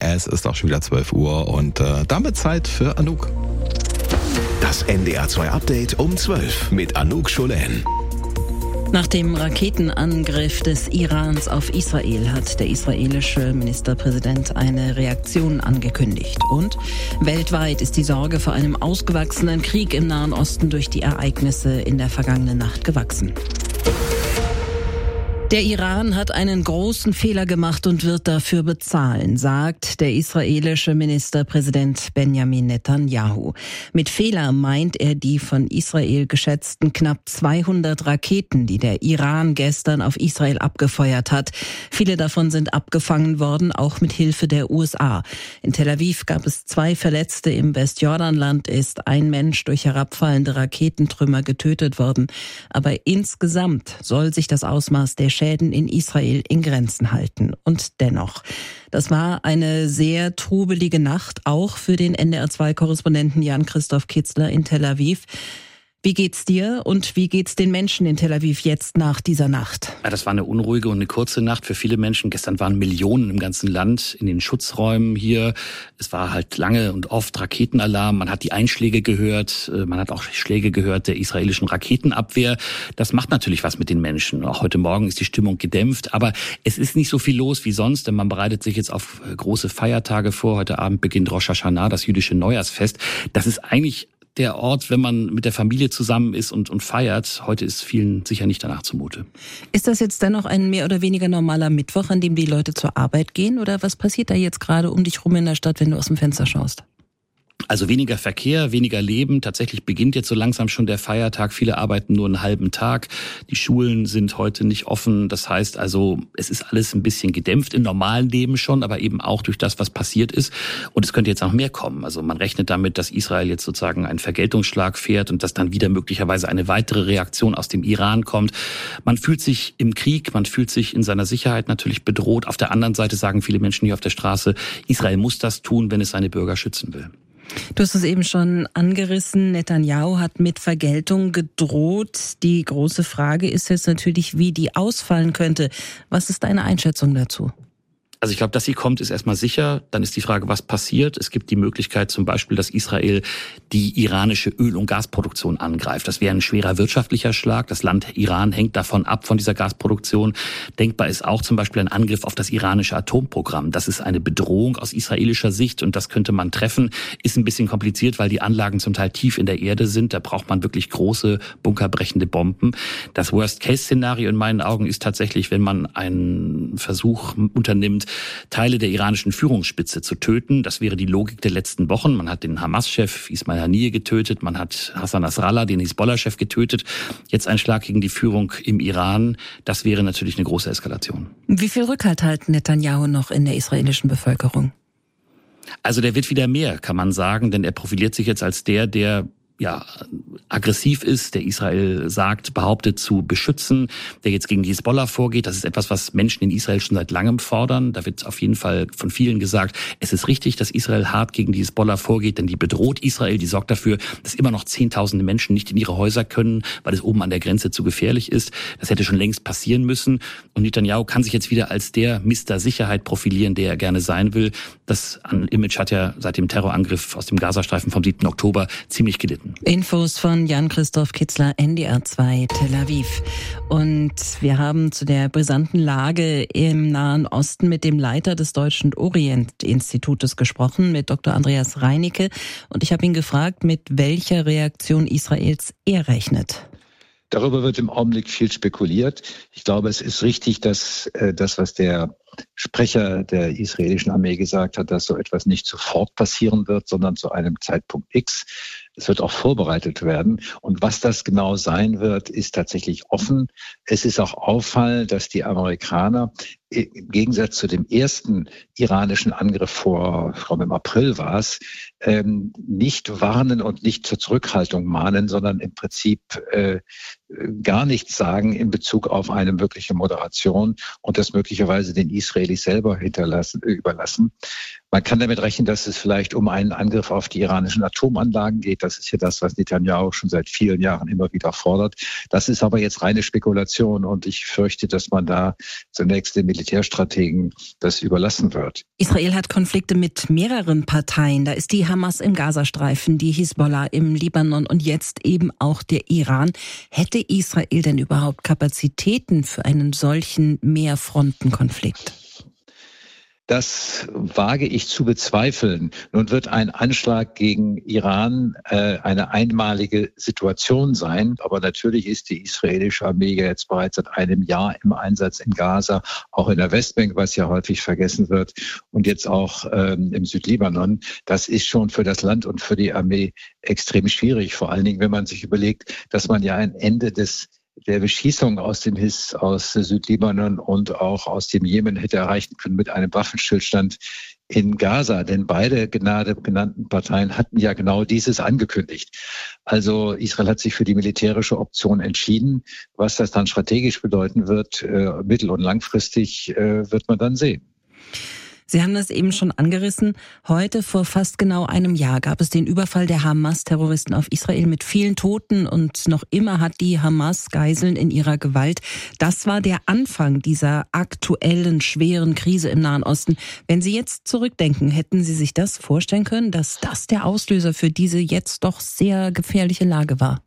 Es ist auch schon wieder 12 Uhr und damit Zeit für Anouk. Das NDR 2 Update um 12 mit Anouk Scholen. Nach dem Raketenangriff des Irans auf Israel hat der israelische Ministerpräsident eine Reaktion angekündigt. Und weltweit ist die Sorge vor einem ausgewachsenen Krieg im Nahen Osten durch die Ereignisse in der vergangenen Nacht gewachsen. Der Iran hat einen großen Fehler gemacht und wird dafür bezahlen, sagt der israelische Ministerpräsident Benjamin Netanyahu. Mit Fehler meint er die von Israel geschätzten knapp 200 Raketen, die der Iran gestern auf Israel abgefeuert hat. Viele davon sind abgefangen worden, auch mit Hilfe der USA. In Tel Aviv gab es 2 Verletzte, im Westjordanland ist ein Mensch durch herabfallende Raketentrümmer getötet worden. Aber insgesamt soll sich das Ausmaß der Schäden in Israel in Grenzen halten. Und dennoch, das war eine sehr trubelige Nacht, auch für den NDR2-Korrespondenten Jan-Christoph Kitzler in Tel Aviv. Wie geht's dir und wie geht's den Menschen in Tel Aviv jetzt nach dieser Nacht? Ja, das war eine unruhige und eine kurze Nacht für viele Menschen. Gestern waren Millionen im ganzen Land in den Schutzräumen hier. Es war halt lange und oft Raketenalarm. Man hat die Einschläge gehört. Man hat auch Schläge gehört der israelischen Raketenabwehr. Das macht natürlich was mit den Menschen. Auch heute Morgen ist die Stimmung gedämpft. Aber es ist nicht so viel los wie sonst, denn man bereitet sich jetzt auf große Feiertage vor. Heute Abend beginnt Rosh Hashanah, das jüdische Neujahrsfest. Das ist eigentlich der Ort, wenn man mit der Familie zusammen ist und feiert. Heute ist vielen sicher nicht danach zumute. Ist das jetzt dennoch ein mehr oder weniger normaler Mittwoch, an dem die Leute zur Arbeit gehen? Oder was passiert da jetzt gerade um dich rum in der Stadt, wenn du aus dem Fenster schaust? Also weniger Verkehr, weniger Leben. Tatsächlich beginnt jetzt so langsam schon der Feiertag. Viele arbeiten nur einen halben Tag. Die Schulen sind heute nicht offen. Das heißt also, es ist alles ein bisschen gedämpft im normalen Leben schon, aber eben auch durch das, was passiert ist. Und es könnte jetzt noch mehr kommen. Also man rechnet damit, dass Israel jetzt sozusagen einen Vergeltungsschlag fährt und dass dann wieder möglicherweise eine weitere Reaktion aus dem Iran kommt. Man fühlt sich im Krieg, man fühlt sich in seiner Sicherheit natürlich bedroht. Auf der anderen Seite sagen viele Menschen hier auf der Straße, Israel muss das tun, wenn es seine Bürger schützen will. Du hast es eben schon angerissen. Netanyahu hat mit Vergeltung gedroht. Die große Frage ist jetzt natürlich, wie die ausfallen könnte. Was ist deine Einschätzung dazu? Also ich glaube, dass sie kommt, ist erstmal sicher. Dann ist die Frage, was passiert. Es gibt die Möglichkeit zum Beispiel, dass Israel die iranische Öl- und Gasproduktion angreift. Das wäre ein schwerer wirtschaftlicher Schlag. Das Land Iran hängt davon ab, von dieser Gasproduktion. Denkbar ist auch zum Beispiel ein Angriff auf das iranische Atomprogramm. Das ist eine Bedrohung aus israelischer Sicht und das könnte man treffen. Ist ein bisschen kompliziert, weil die Anlagen zum Teil tief in der Erde sind. Da braucht man wirklich große, bunkerbrechende Bomben. Das Worst-Case-Szenario in meinen Augen ist tatsächlich, wenn man einen Versuch unternimmt, Teile der iranischen Führungsspitze zu töten. Das wäre die Logik der letzten Wochen. Man hat den Hamas-Chef Ismail Haniyeh getötet, man hat Hassan Nasrallah, den Hisbollah-Chef, getötet. Jetzt ein Schlag gegen die Führung im Iran. Das wäre natürlich eine große Eskalation. Wie viel Rückhalt hat Netanyahu noch in der israelischen Bevölkerung? Also der wird wieder mehr, kann man sagen, denn er profiliert sich jetzt als der aggressiv ist, der Israel behauptet zu beschützen, der jetzt gegen die Hisbollah vorgeht. Das ist etwas, was Menschen in Israel schon seit langem fordern. Da wird auf jeden Fall von vielen gesagt, es ist richtig, dass Israel hart gegen die Hisbollah vorgeht, denn die bedroht Israel, die sorgt dafür, dass immer noch Zehntausende Menschen nicht in ihre Häuser können, weil es oben an der Grenze zu gefährlich ist. Das hätte schon längst passieren müssen. Und Netanyahu kann sich jetzt wieder als der Mr. Sicherheit profilieren, der er gerne sein will. Das Image hat ja seit dem Terrorangriff aus dem Gazastreifen vom 7. Oktober ziemlich gelitten. Infos von Jan-Christoph Kitzler, NDR 2 Tel Aviv. Und wir haben zu der brisanten Lage im Nahen Osten mit dem Leiter des Deutschen Orient-Institutes gesprochen, mit Dr. Andreas Reinicke. Und ich habe ihn gefragt, mit welcher Reaktion Israels er rechnet. Darüber wird im Augenblick viel spekuliert. Ich glaube, es ist richtig, dass das, was der Sprecher der israelischen Armee gesagt hat, dass so etwas nicht sofort passieren wird, sondern zu einem Zeitpunkt X. Es wird auch vorbereitet werden. Und was das genau sein wird, ist tatsächlich offen. Es ist auch auffallend, dass die Amerikaner im Gegensatz zu dem ersten iranischen Angriff ich glaube im April war es, nicht warnen und nicht zur Zurückhaltung mahnen, sondern im Prinzip gar nichts sagen in Bezug auf eine mögliche Moderation und das möglicherweise den Israelis selber überlassen. Man kann damit rechnen, dass es vielleicht um einen Angriff auf die iranischen Atomanlagen geht. Das ist ja das, was Netanyahu schon seit vielen Jahren immer wieder fordert. Das ist aber jetzt reine Spekulation und ich fürchte, dass man da zunächst den Militärstrategen das überlassen wird. Israel hat Konflikte mit mehreren Parteien. Da ist die Hamas im Gazastreifen, die Hisbollah im Libanon und jetzt eben auch der Iran. Hätte Israel denn überhaupt Kapazitäten für einen solchen Mehrfrontenkonflikt? Das wage ich zu bezweifeln. Nun wird ein Anschlag gegen Iran eine einmalige Situation sein. Aber natürlich ist die israelische Armee jetzt bereits seit einem Jahr im Einsatz in Gaza, auch in der Westbank, was ja häufig vergessen wird, und jetzt auch im Südlibanon. Das ist schon für das Land und für die Armee extrem schwierig. Vor allen Dingen, wenn man sich überlegt, dass man ja ein Ende der Beschießung aus Südlibanon und auch aus dem Jemen hätte erreichen können mit einem Waffenstillstand in Gaza. Denn beide genannten Parteien hatten ja genau dieses angekündigt. Also Israel hat sich für die militärische Option entschieden. Was das dann strategisch bedeuten wird, mittel- und langfristig, wird man dann sehen. Sie haben das eben schon angerissen. Heute, vor fast genau einem Jahr, gab es den Überfall der Hamas-Terroristen auf Israel mit vielen Toten und noch immer hat die Hamas Geiseln in ihrer Gewalt. Das war der Anfang dieser aktuellen, schweren Krise im Nahen Osten. Wenn Sie jetzt zurückdenken, hätten Sie sich das vorstellen können, dass das der Auslöser für diese jetzt doch sehr gefährliche Lage war?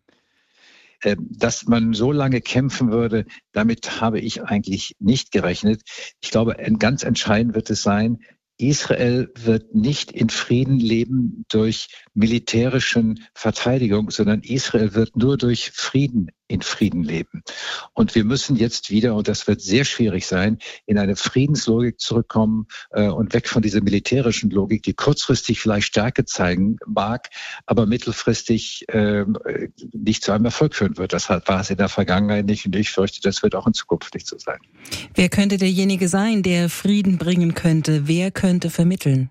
Dass man so lange kämpfen würde, damit habe ich eigentlich nicht gerechnet. Ich glaube, ganz entscheidend wird es sein, Israel wird nicht in Frieden leben durch militärischen Verteidigung, sondern Israel wird nur durch Frieden in Frieden leben. Und wir müssen jetzt wieder, und das wird sehr schwierig sein, in eine Friedenslogik zurückkommen und weg von dieser militärischen Logik, die kurzfristig vielleicht Stärke zeigen mag, aber mittelfristig nicht zu einem Erfolg führen wird. Das war es in der Vergangenheit nicht und ich fürchte, das wird auch in Zukunft nicht so sein. Wer könnte derjenige sein, der Frieden bringen könnte? Wer könnte vermitteln?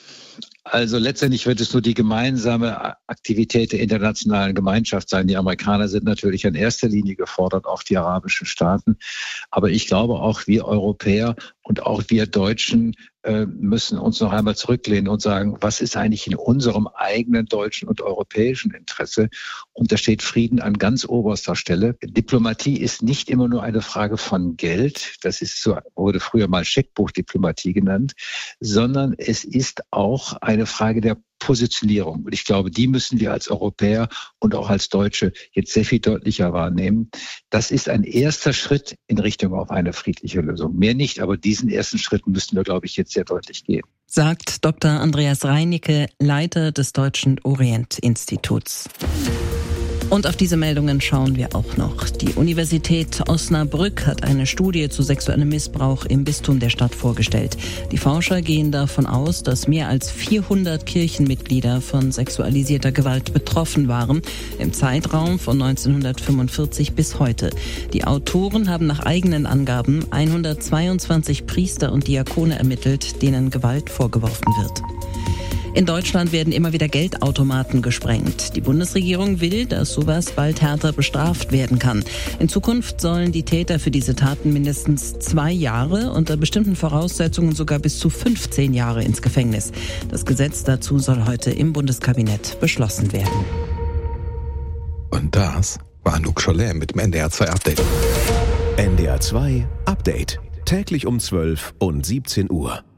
Also letztendlich wird es nur die gemeinsame Aktivität der internationalen Gemeinschaft sein. Die Amerikaner sind natürlich in erster Linie gefordert, auch die arabischen Staaten. Aber ich glaube auch wir Europäer und auch wir Deutschen müssen uns noch einmal zurücklehnen und sagen, was ist eigentlich in unserem eigenen deutschen und europäischen Interesse? Und da steht Frieden an ganz oberster Stelle. Diplomatie ist nicht immer nur eine Frage von Geld, das ist so, wurde früher mal Scheckbuchdiplomatie genannt, sondern es ist auch eine Frage der Positionierung. Und ich glaube, die müssen wir als Europäer und auch als Deutsche jetzt sehr viel deutlicher wahrnehmen. Das ist ein erster Schritt in Richtung auf eine friedliche Lösung. Mehr nicht, aber diesen ersten Schritt müssen wir, glaube ich, jetzt sehr deutlich gehen. Sagt Dr. Andreas Reinicke, Leiter des Deutschen Orient-Instituts. Und auf diese Meldungen schauen wir auch noch. Die Universität Osnabrück hat eine Studie zu sexuellem Missbrauch im Bistum der Stadt vorgestellt. Die Forscher gehen davon aus, dass mehr als 400 Kirchenmitglieder von sexualisierter Gewalt betroffen waren, im Zeitraum von 1945 bis heute. Die Autoren haben nach eigenen Angaben 122 Priester und Diakone ermittelt, denen Gewalt vorgeworfen wird. In Deutschland werden immer wieder Geldautomaten gesprengt. Die Bundesregierung will, dass sowas bald härter bestraft werden kann. In Zukunft sollen die Täter für diese Taten mindestens 2 Jahre, unter bestimmten Voraussetzungen sogar bis zu 15 Jahre ins Gefängnis. Das Gesetz dazu soll heute im Bundeskabinett beschlossen werden. Und das war Anouk Scholler mit dem NDR 2 Update. NDR 2 Update. Täglich um 12 und 17 Uhr.